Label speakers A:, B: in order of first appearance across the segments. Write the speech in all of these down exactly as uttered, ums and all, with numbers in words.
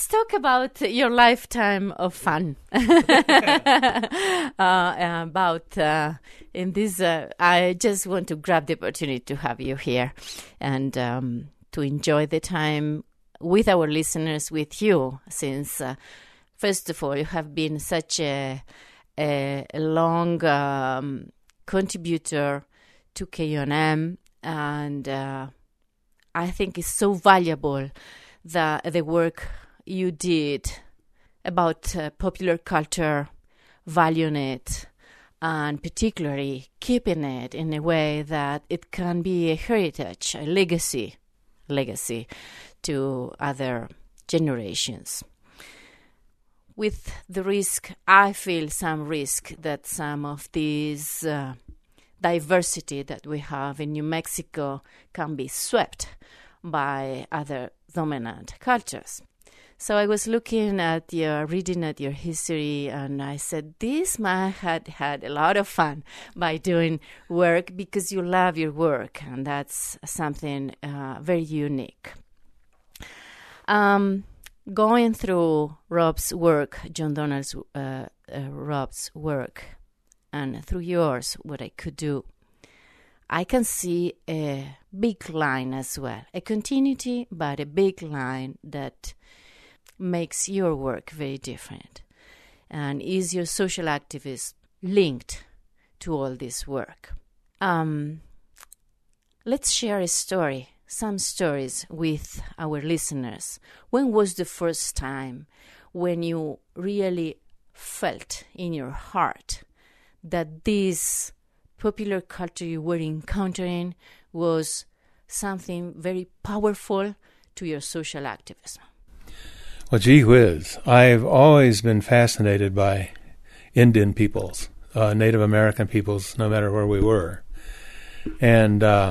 A: let's talk about your lifetime of fun. uh, about uh, in this, uh, I just want to grab the opportunity to have you here and um, to enjoy the time with our listeners, with you, since uh, first of all, you have been such a, a, a long um, contributor to K O N M, and uh, I think it's so valuable the the work you did about uh, popular culture, valuing it, and particularly keeping it in a way that it can be a heritage, a legacy, legacy to other generations. With the risk, I feel some risk that some of these uh, diversity that we have in New Mexico can be swept by other dominant cultures. So I was looking at your, reading at your history, and I said, this man had had a lot of fun by doing work because you love your work, and that's something uh, very unique. Um, going through Rob's work, John Donald's, uh, uh, Rob's work, and through yours, what I could do, I can see a big line as well, a continuity, but a big line that makes your work very different. And is your social activist linked to all this work? Um, let's share a story, some stories with our listeners. When was the first time when you really felt in your heart that this popular culture you were encountering was something very powerful to your social activism?
B: Well, gee whiz, I've always been fascinated by Indian peoples, uh, Native American peoples, no matter where we were. And uh,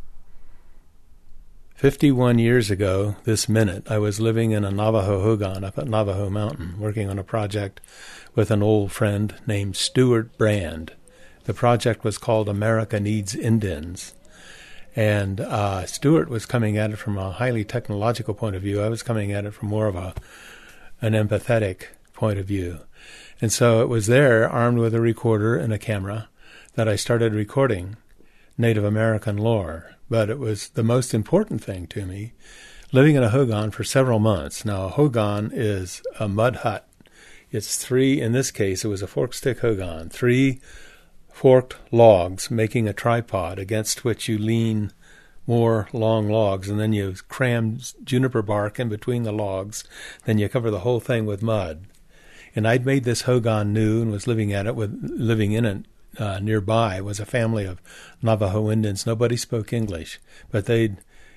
B: fifty-one years ago, this minute, I was living in a Navajo hogan up at Navajo Mountain, working on a project with an old friend named Stuart Brand. The project was called America Needs Indians. And uh, Stuart was coming at it from a highly technological point of view. I was coming at it from more of a an empathetic point of view. And so it was there, armed with a recorder and a camera, that I started recording Native American lore. But it was the most important thing to me, living in a hogan for several months. Now, a hogan is a mud hut. It's three, in this case, it was a fork stick hogan, three forked logs making a tripod against which you lean more long logs, and then you cram juniper bark in between the logs. Then you cover the whole thing with mud. And I'd made this hogan new and was living at it with living in it. Uh, nearby was a family of Navajo Indians. Nobody spoke English, but they'd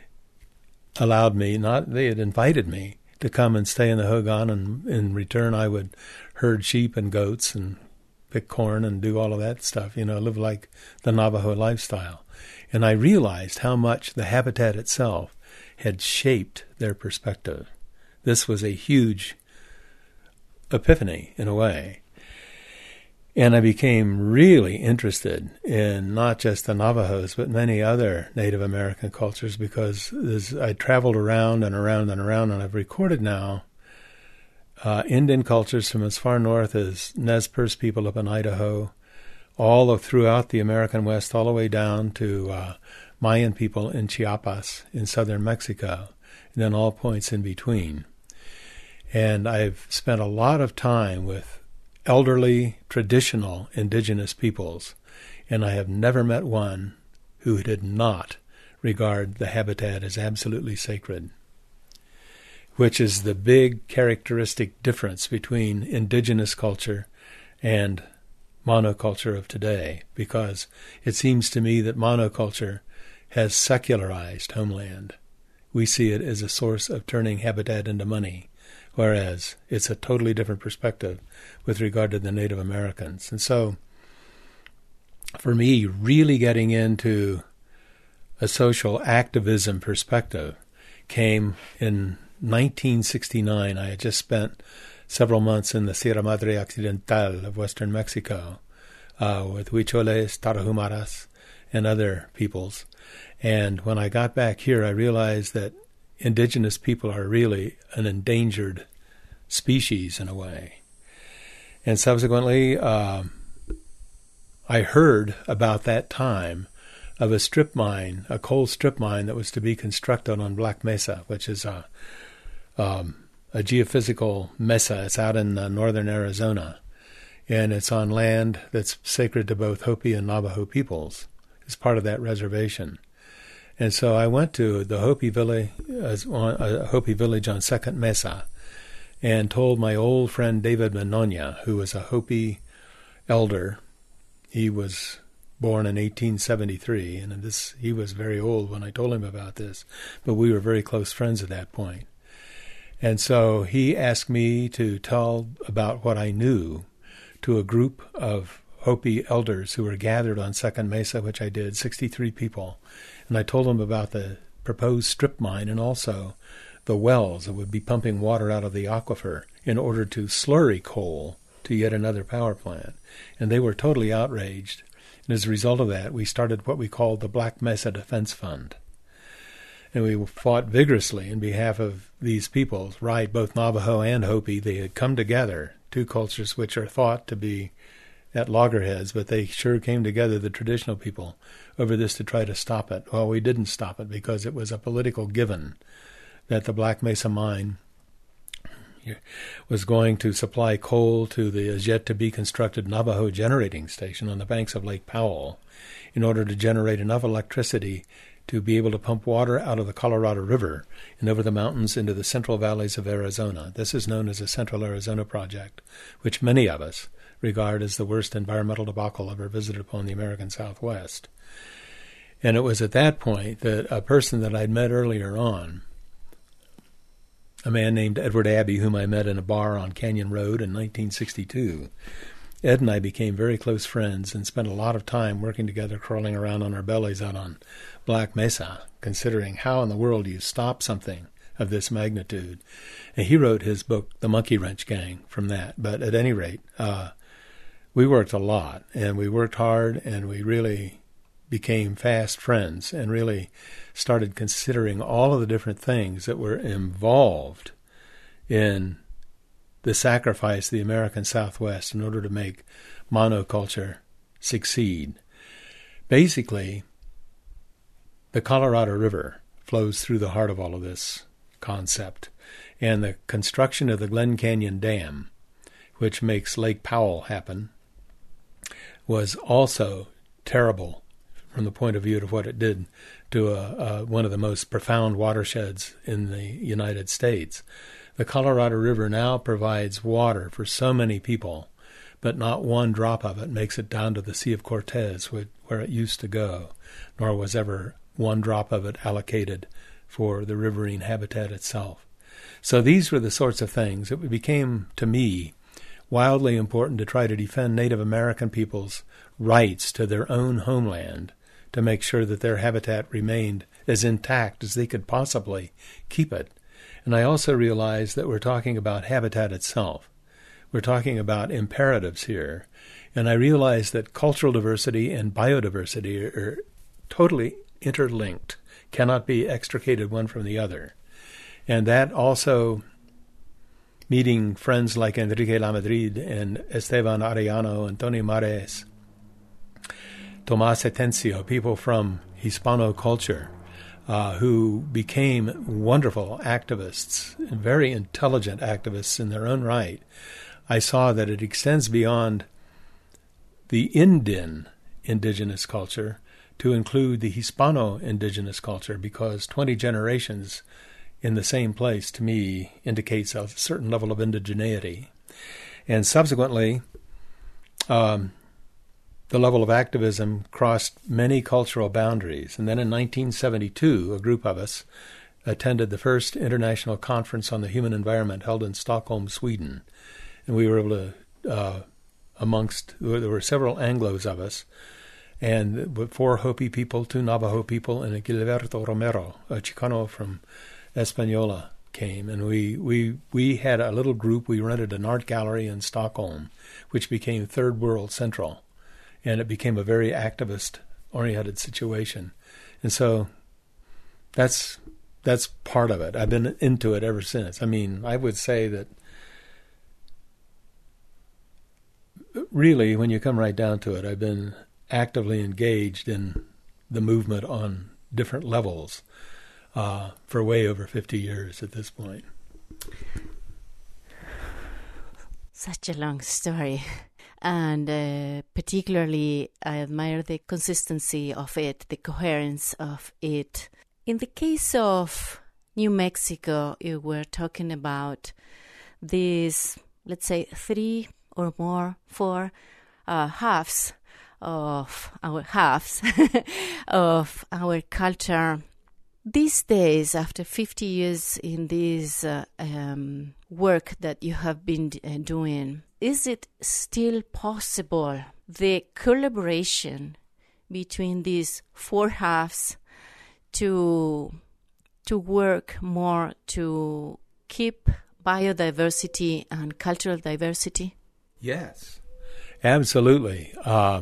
B: allowed me, not they had invited me to come and stay in the hogan, and in return I would herd sheep and goats and pick corn and do all of that stuff, you know, live like the Navajo lifestyle. And I realized how much the habitat itself had shaped their perspective. This was a huge epiphany, in a way. And I became really interested in not just the Navajos, but many other Native American cultures, because I traveled around and around and around, and I've recorded now Uh, Indian cultures from as far north as Nez Perce people up in Idaho, all of throughout the American West, all the way down to uh, Mayan people in Chiapas in southern Mexico, and then all points in between. And I've spent a lot of time with elderly, traditional indigenous peoples, and I have never met one who did not regard the habitat as absolutely sacred, which is the big characteristic difference between indigenous culture and monoculture of today, because it seems to me that monoculture has secularized homeland. We see it as a source of turning habitat into money, whereas it's a totally different perspective with regard to the Native Americans. And so, for me, really getting into a social activism perspective came in nineteen sixty-nine. I had just spent several months in the Sierra Madre Occidental of western Mexico uh, with Huicholes, Tarahumaras, and other peoples. And when I got back here, I realized that indigenous people are really an endangered species in a way. And subsequently, uh, I heard about that time of a strip mine, a coal strip mine that was to be constructed on Black Mesa, which is a, um, a geophysical mesa. It's out in uh, northern Arizona, and it's on land that's sacred to both Hopi and Navajo peoples. It's part of that reservation. And so I went to the Hopi village, uh, uh, Hopi village on Second Mesa, and told my old friend David Manonia, who was a Hopi elder. He was born in eighteen seventy-three, and this he was very old when I told him about this, but we were very close friends at that point. And so he asked me to tell about what I knew to a group of Hopi elders who were gathered on Second Mesa, which I did, sixty-three people. And I told them about the proposed strip mine and also the wells that would be pumping water out of the aquifer in order to slurry coal to yet another power plant. And they were totally outraged. And as a result of that, we started what we called the Black Mesa Defense Fund. And we fought vigorously in behalf of these peoples, right, both Navajo and Hopi. They had come together, two cultures which are thought to be at loggerheads, but they sure came together, the traditional people, over this to try to stop it. Well, we didn't stop it because it was a political given that the Black Mesa mine was going to supply coal to the as yet to be constructed Navajo generating station on the banks of Lake Powell in order to generate enough electricity to be able to pump water out of the Colorado River and over the mountains into the central valleys of Arizona. This is known as the Central Arizona Project, which many of us regard as the worst environmental debacle ever visited upon the American Southwest. And it was at that point that a person that I'd met earlier on, a man named Edward Abbey, whom I met in a bar on Canyon Road in nineteen sixty-two. Ed and I became very close friends and spent a lot of time working together, crawling around on our bellies out on Black Mesa, considering how in the world you stop something of this magnitude. And he wrote his book, The Monkey Wrench Gang, from that. But at any rate, uh, we worked a lot, and we worked hard, and we really became fast friends and really started considering all of the different things that were involved in the sacrifice of the American Southwest in order to make monoculture succeed. Basically, the Colorado River flows through the heart of all of this concept, and the construction of the Glen Canyon Dam, which makes Lake Powell happen, was also terrible from the point of view of what it did to a, a, one of the most profound watersheds in the United States. The Colorado River now provides water for so many people, but not one drop of it makes it down to the Sea of Cortez, where it used to go, nor was ever one drop of it allocated for the riverine habitat itself. So these were the sorts of things. It became, to me, wildly important to try to defend Native American people's rights to their own homeland, to make sure that their habitat remained as intact as they could possibly keep it. And I also realized that we're talking about habitat itself. We're talking about imperatives here. And I realized that cultural diversity and biodiversity are totally interlinked, cannot be extricated one from the other. And that also, meeting friends like Enrique Lamadrid and Esteban Arellano and Tony Mares, Tomas Atencio, people from Hispano culture, uh, who became wonderful activists, very intelligent activists in their own right. I saw that it extends beyond the Indian indigenous culture to include the Hispano indigenous culture, because twenty generations in the same place, to me, indicates a certain level of indigeneity. And subsequently, um, the level of activism crossed many cultural boundaries. And then in nineteen seventy-two, a group of us attended the first international conference on the human environment held in Stockholm, Sweden. And we were able to, uh, amongst, there were several Anglos of us, and four Hopi people, two Navajo people, and Gilberto Romero, a Chicano from Española, came. And we, we, we had a little group. We rented an art gallery in Stockholm, which became Third World Central. And it became a very activist-oriented situation. And so that's that's part of it. I've been into it ever since. I mean, I would say that really, when you come right down to it, I've been actively engaged in the movement on different levels uh, for way over fifty years at this point.
A: Such a long story. And uh, particularly, I admire the consistency of it, the coherence of it. In the case of New Mexico, you were talking about these, let's say, three or more, four uh, halves of our halves of our culture. These days, after fifty years in this uh, um, work that you have been uh, doing, is it still possible, the collaboration between these four halves to to work more to keep biodiversity and cultural diversity?
B: Yes, absolutely. Uh,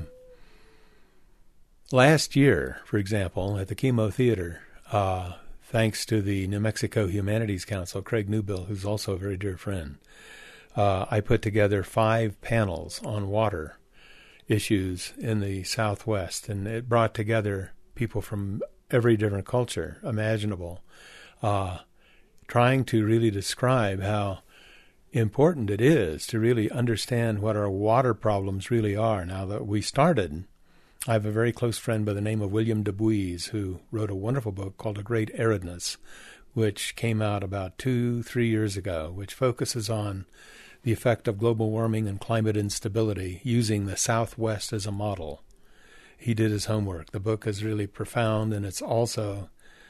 B: last year, for example, at the Chemo Theater, uh, thanks to the New Mexico Humanities Council, Craig Newbill, who's also a very dear friend, uh, I put together five panels on water issues in the Southwest, and it brought together people from every different culture imaginable, uh, trying to really describe how important it is to really understand what our water problems really are. Now that we started, I have a very close friend by the name of William Dubuis, who wrote a wonderful book called A Great Aridness, which came out about two, three years ago, which focuses on the effect of global warming and climate instability using the Southwest as a model. He did his homework. The book is really profound, and it's also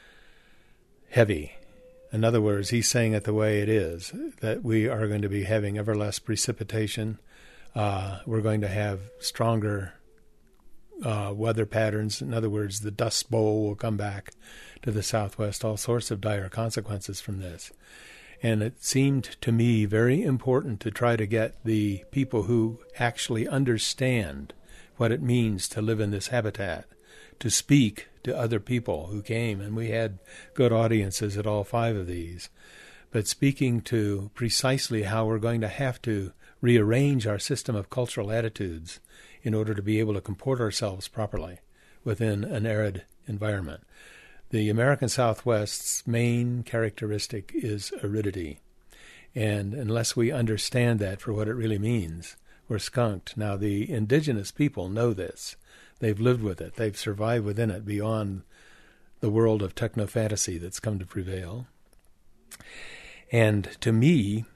B: heavy. In other words, he's saying it the way it is, that we are going to be having ever less precipitation. Uh, we're going to have stronger uh, weather patterns. In other words, the Dust Bowl will come back to the Southwest, all sorts of dire consequences from this. And it seemed to me very important to try to get the people who actually understand what it means to live in this habitat to speak to other people who came. And we had good audiences at all five of these. But speaking to precisely how we're going to have to rearrange our system of cultural attitudes in order to be able to comport ourselves properly within an arid environment. The American Southwest's main characteristic is aridity. And unless we understand that for what it really means, we're skunked. Now, the indigenous people know this. They've lived with it. They've survived within it beyond the world of techno-fantasy that's come to prevail. And to me,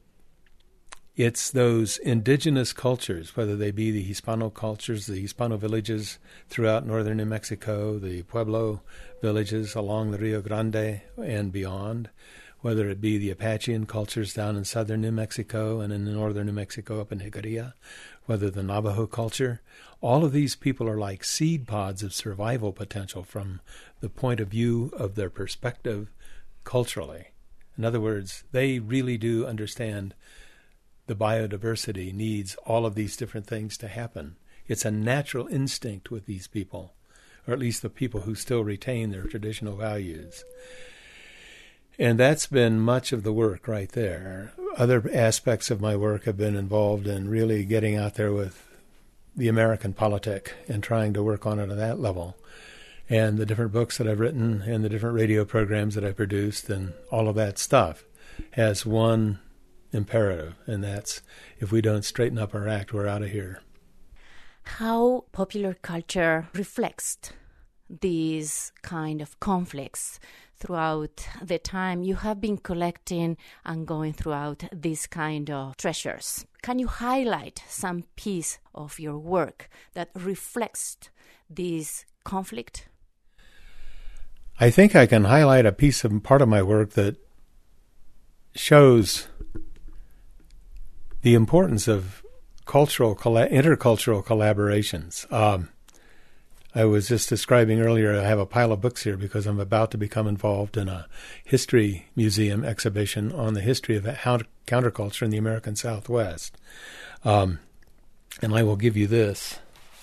B: it's those indigenous cultures, whether they be the Hispano cultures, the Hispano villages throughout northern New Mexico, the Pueblo villages along the Rio Grande and beyond, whether it be the Apachean cultures down in southern New Mexico and in northern New Mexico up in Jicarilla, whether the Navajo culture, all of these people are like seed pods of survival potential from the point of view of their perspective culturally. In other words, they really do understand the biodiversity needs all of these different things to happen. It's a natural instinct with these people, or at least the people who still retain their traditional values. And that's been much of the work right there. Other aspects of my work have been involved in really getting out there with the American politic and trying to work on it at that level. And the different books that I've written and the different radio programs that I've produced and all of that stuff has one imperative, and that's if we don't straighten up our act, we're out of here.
A: How popular culture reflects these kind of conflicts throughout the time you have been collecting and going throughout these kind of treasures. Can you highlight some piece of your work that reflects this conflict?
B: I think I can highlight a piece of part of my work that shows the importance of cultural, intercultural collaborations. Um, I was just describing earlier, I have a pile of books here because I'm about to become involved in a history museum exhibition on the history of counterculture in the American Southwest. Um, and I will give you this.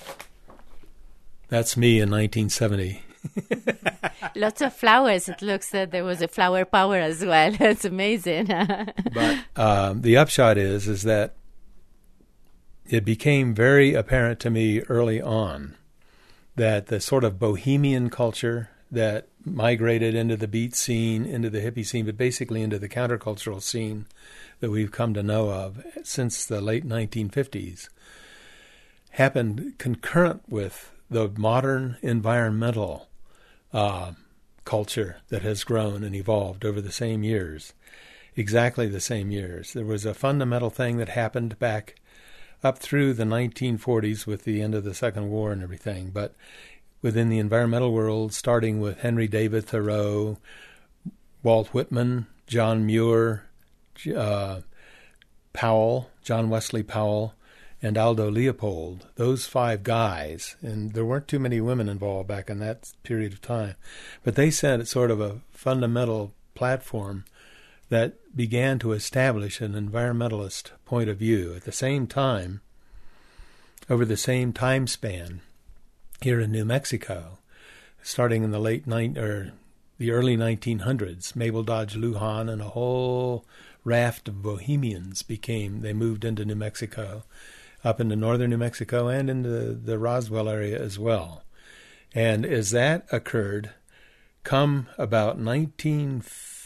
B: That's me in nineteen seventy.
A: Lots of flowers. It looks that there was a flower power as well. It's amazing.
B: But um, the upshot is, is that it became very apparent to me early on that the sort of bohemian culture that migrated into the beat scene, into the hippie scene, but basically into the countercultural scene that we've come to know of since the late nineteen fifties, happened concurrent with the modern environmental uh, culture that has grown and evolved over the same years, exactly the same years. There was a fundamental thing that happened back up through the nineteen forties with the end of the Second War and everything, but within the environmental world, starting with Henry David Thoreau, Walt Whitman, John Muir, uh, Powell, John Wesley Powell, and Aldo Leopold, those five guys, and there weren't too many women involved back in that period of time, but they set sort of a fundamental platform that began to establish an environmentalist point of view. At the same time, over the same time span, here in New Mexico, starting in the late nine or the early nineteen hundreds, Mabel Dodge Lujan and a whole raft of bohemians became, they moved into New Mexico, up into northern New Mexico and into the Roswell area as well. And as that occurred, come about nineteen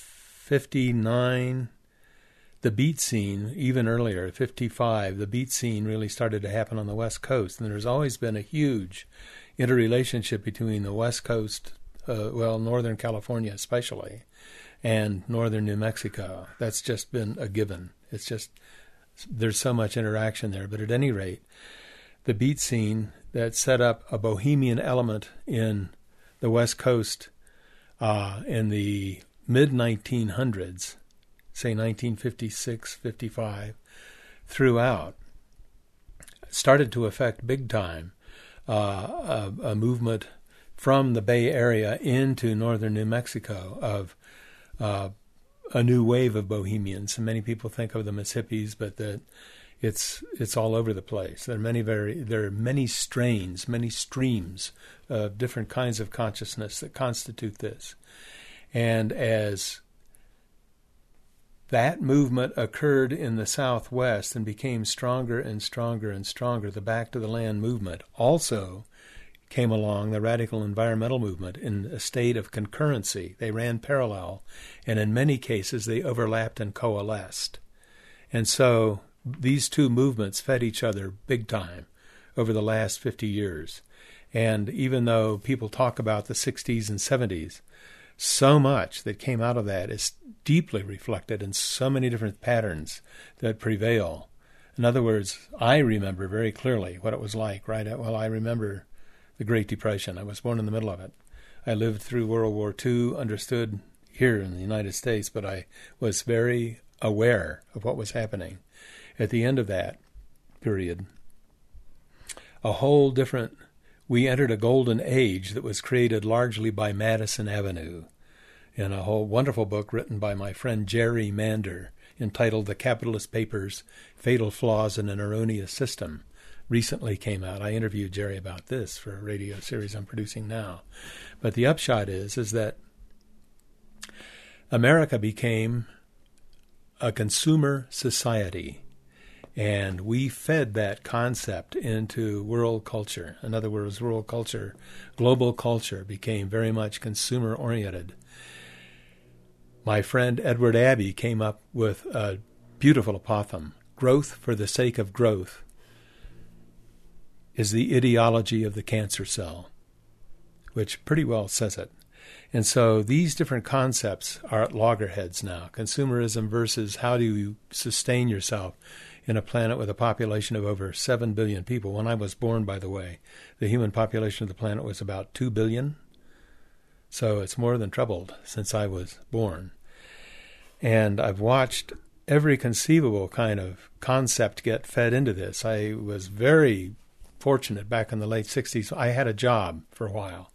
B: fifty-nine, the beat scene, even earlier, fifty-five, the beat scene really started to happen on the West Coast. And there's always been a huge interrelationship between the West Coast, uh, well, Northern California especially, and northern New Mexico. That's just been a given. It's just, there's so much interaction there. But at any rate, the beat scene that set up a bohemian element in the West Coast uh, in the mid nineteen hundreds, say nineteen fifty-six, fifty-five, throughout, started to affect big time uh, a, a movement from the Bay Area into northern New Mexico of uh, a new wave of bohemians. And many people think of them as hippies, but that it's it's all over the place. There are many very there are many strains, many streams of different kinds of consciousness that constitute this. And as that movement occurred in the Southwest and became stronger and stronger and stronger, the Back to the Land movement also came along, the radical environmental movement, in a state of concurrency. They ran parallel, and in many cases they overlapped and coalesced. And so these two movements fed each other big time over the last fifty years. And even though people talk about the sixties and seventies, so much that came out of that is deeply reflected in so many different patterns that prevail. In other words, I remember very clearly what it was like, right? Well, I remember the Great Depression. I was born in the middle of it. I lived through World War Two, understood here in the United States, but I was very aware of what was happening. At the end of that period, a whole different, we entered a golden age that was created largely by Madison Avenue in a whole wonderful book written by my friend Jerry Mander entitled The Capitalist Papers, Fatal Flaws in an Erroneous System. Recently came out. I interviewed Jerry about this for a radio series I'm producing now. But the upshot is, is that America became a consumer society, and we fed that concept into world culture. In other words, world culture, global culture became very much consumer-oriented. My friend Edward Abbey came up with a beautiful apothegm: growth for the sake of growth is the ideology of the cancer cell, which pretty well says it. And so these different concepts are at loggerheads now. Consumerism versus how do you sustain yourself in a planet with a population of over seven billion people. When I was born, by the way, the human population of the planet was about two billion. So it's more than trebled since I was born. And I've watched every conceivable kind of concept get fed into this. I was very fortunate back in the late sixties. I had a job for a while.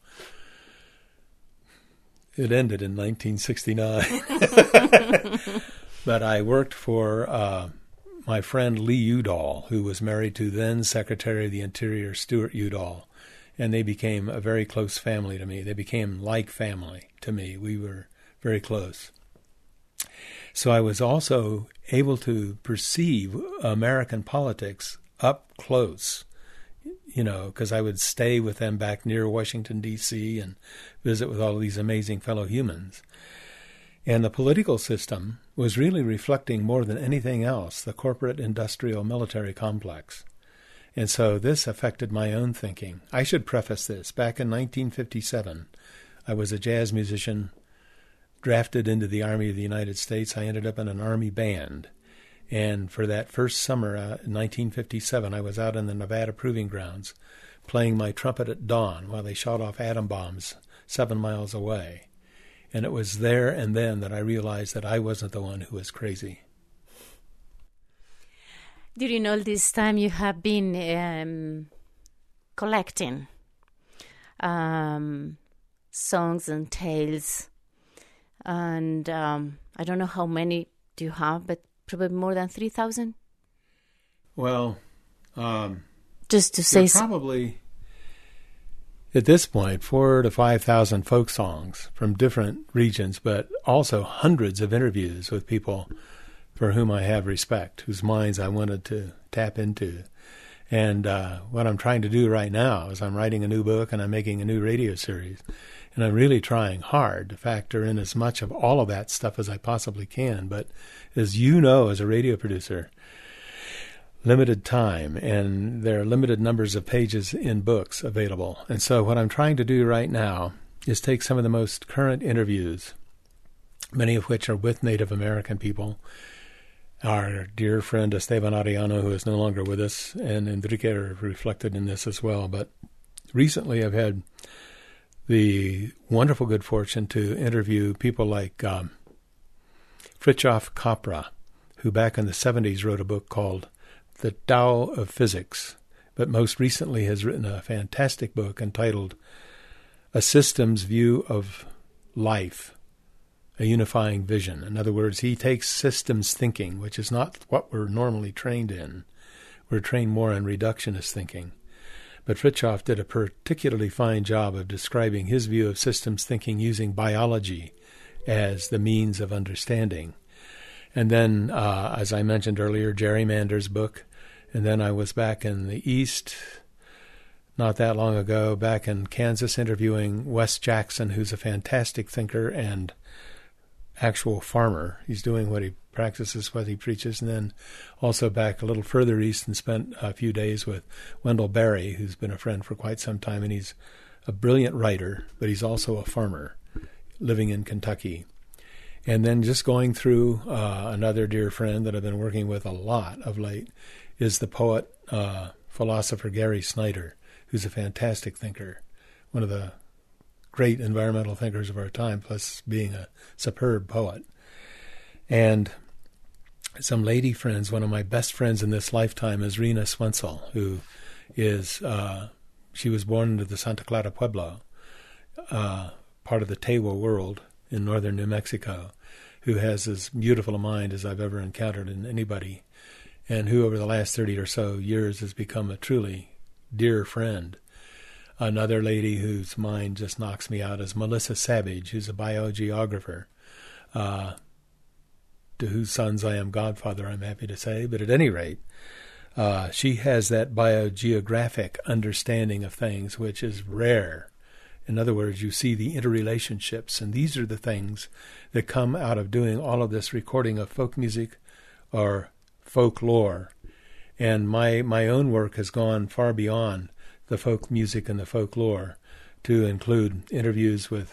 B: It ended in nineteen sixty-nine. But I worked for uh, my friend Lee Udall, who was married to then Secretary of the Interior Stuart Udall. And they became a very close family to me. They became like family to me. We were very close. So I was also able to perceive American politics up close, you know, because I would stay with them back near Washington, D C and visit with all of these amazing fellow humans. And the political system was really reflecting more than anything else the corporate industrial military complex. And so this affected my own thinking. I should preface this. Back in nineteen fifty-seven, I was a jazz musician, drafted into the Army of the United States. I ended up in an Army band. And for that first summer, uh, in nineteen fifty-seven, I was out in the Nevada Proving Grounds playing my trumpet at dawn while they shot off atom bombs seven miles away. And it was there and then that I realized that I wasn't the one who was crazy.
A: During all this time, you have been um, collecting um, songs and tales. And um, I don't know how many do you have, but probably more than three thousand?
B: Well, um,
A: just to say
B: so. Probably, at this point, four to five thousand folk songs from different regions, but also hundreds of interviews with people for whom I have respect, whose minds I wanted to tap into. And uh, what I'm trying to do right now is I'm writing a new book and I'm making a new radio series. And I'm really trying hard to factor in as much of all of that stuff as I possibly can. But as you know, as a radio producer, limited time, and there are limited numbers of pages in books available. And so what I'm trying to do right now is take some of the most current interviews, many of which are with Native American people. Our dear friend Esteban Arellano, who is no longer with us, and Enrique are reflected in this as well. But recently I've had the wonderful good fortune to interview people like um, Fritjof Capra, who back in the seventies wrote a book called The Tao of Physics, but most recently has written a fantastic book entitled A Systems View of Life, a Unifying Vision. In other words, he takes systems thinking, which is not what we're normally trained in. We're trained more in reductionist thinking. But Fritjof did a particularly fine job of describing his view of systems thinking using biology as the means of understanding. And then, uh, as I mentioned earlier, Jerry Mander's book. And then I was back in the East not that long ago, back in Kansas, interviewing Wes Jackson, who's a fantastic thinker and actual farmer. He's doing what he practices, what he preaches. And then also back a little further east and spent a few days with Wendell Berry, who's been a friend for quite some time. And he's a brilliant writer, but he's also a farmer living in Kentucky. And then just going through uh, another dear friend that I've been working with a lot of late is the poet, uh, philosopher Gary Snyder, who's a fantastic thinker, one of the great environmental thinkers of our time, plus being a superb poet. And some lady friends, one of my best friends in this lifetime is Rena Swensel, who is, uh, she was born into the Santa Clara Pueblo, uh, part of the Tewa world in northern New Mexico, who has as beautiful a mind as I've ever encountered in anybody, and who over the last thirty or so years has become a truly dear friend. Another lady whose mind just knocks me out is Melissa Savage, who's a biogeographer, uh, to whose sons I am godfather, I'm happy to say. But at any rate, uh, she has that biogeographic understanding of things, which is rare. In other words, you see the interrelationships, and these are the things that come out of doing all of this recording of folk music or folklore. And my, my own work has gone far beyond the folk music and the folklore to include interviews with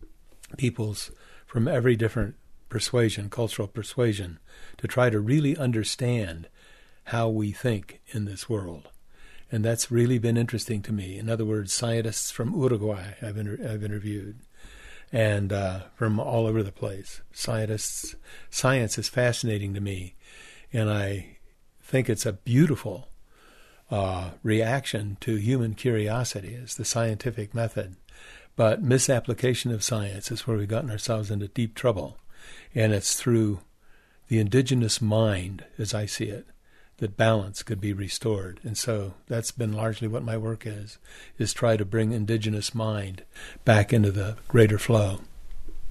B: peoples from every different persuasion, cultural persuasion, to try to really understand how we think in this world. And that's really been interesting to me. In other words, scientists from Uruguay I've, inter- I've interviewed, and uh, from all over the place. Scientists, science is fascinating to me, and I think it's a beautiful uh, reaction to human curiosity as the scientific method. But misapplication of science is where we've gotten ourselves into deep trouble. And it's through the indigenous mind, as I see it, that balance could be restored. And so that's been largely what my work is, is try to bring indigenous mind back into the greater flow.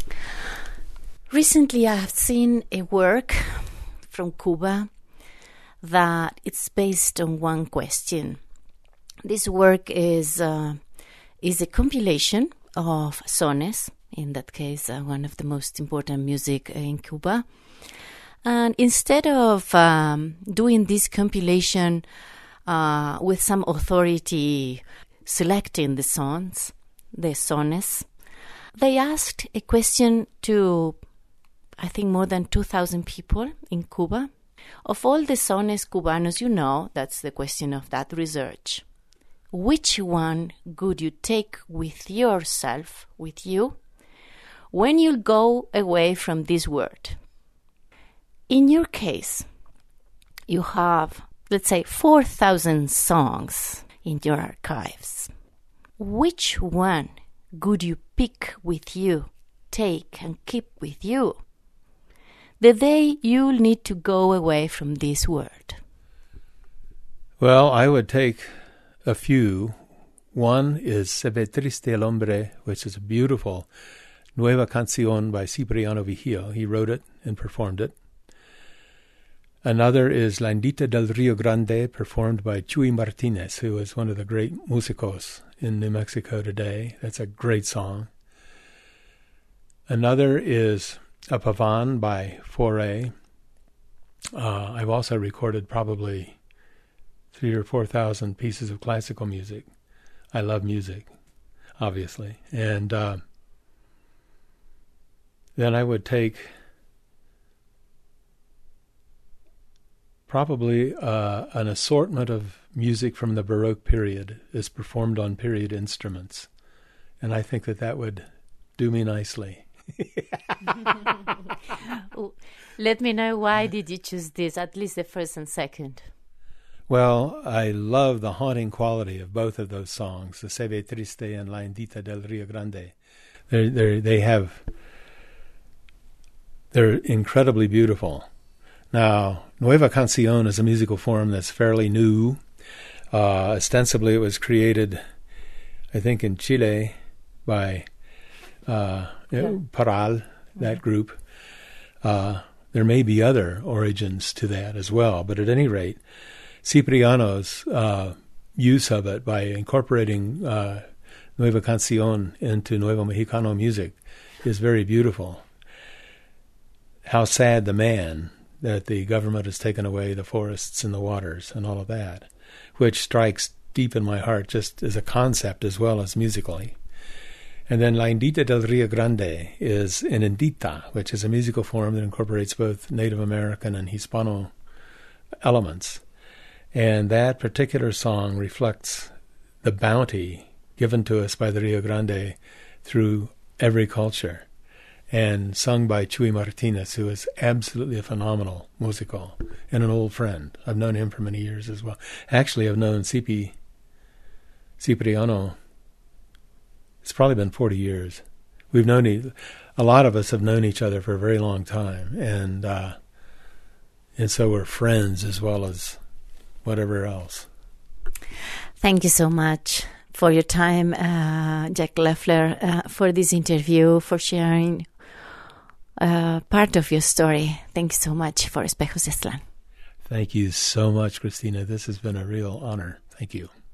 A: Recently I have seen a work from Cuba that it's based on one question. This work is uh, is a compilation of sones, in that case, uh, one of the most important music in Cuba. And instead of um, doing this compilation uh, with some authority selecting the songs, the sones, they asked a question to, I think, more than two thousand people in Cuba. Of all the sones cubanos you know, that's the question of that research. Which one would you take with yourself, with you, when you go away from this world? In your case, you have, let's say, four thousand songs in your archives. Which one would you pick with you, take and keep with you, the day you'll need to go away from this world?
B: Well, I would take a few. One is Se ve triste el hombre, which is a beautiful Nueva Canción by Cipriano Vigil. He wrote it and performed it. Another is La Indita del Rio Grande, performed by Chuy Martinez, who is one of the great músicos in New Mexico today. That's a great song. Another is A Paván by Fauré. Uh, I've also recorded probably three or four thousand pieces of classical music. I love music, obviously. And uh, then I would take probably uh, an assortment of music from the Baroque period is performed on period instruments. And I think that that would do me nicely.
A: Let me know, why did you choose this, at least the first and second?
B: Well, I love the haunting quality of both of those songs, the Se ve triste and La Indita del Rio Grande. They're, they're, they have, they're incredibly beautiful. Now, Nueva Canción is a musical form that's fairly new. Uh, ostensibly, it was created, I think, in Chile by uh, yeah. Parral, that mm-hmm. group. Uh, there may be other origins to that as well, but at any rate, Cipriano's uh, use of it by incorporating uh, Nueva Canción into Nuevo Mexicano music is very beautiful. How sad the man that the government has taken away the forests and the waters and all of that, which strikes deep in my heart just as a concept as well as musically. And then La Indita del Rio Grande is an indita, which is a musical form that incorporates both Native American and Hispano elements. And that particular song reflects the bounty given to us by the Rio Grande through every culture, and sung by Chuy Martinez, who is absolutely a phenomenal musical and an old friend. I've known him for many years as well. Actually, I've known Cipi, Cipriano, it's probably been forty years. We've known, e- a lot of us have known each other for a very long time, and uh, and so we're friends as well as whatever else.
A: Thank you so much for your time, uh, Jack Leffler, uh, for this interview, for sharing uh, part of your story. Thank you so much for Espejos de Aztlán.
B: Thank you so much, Christina. This has been a real honor. Thank you.